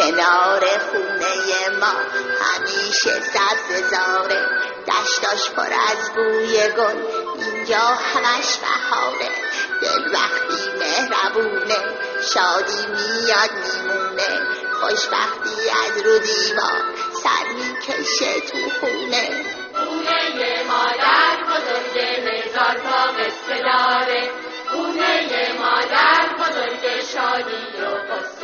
کنار خونه ما همیشه سبززاره، دشتاش پر از بوی گل، اینجا همش بهاره. دل وقتی مهربونه شادی میاد میمونه، خوشبختی از رو دیوار سر میکشه تو خونه. خونه مادر بزرگ هزار تا قصه داره، خونه مادر بزرگ شادی و قصه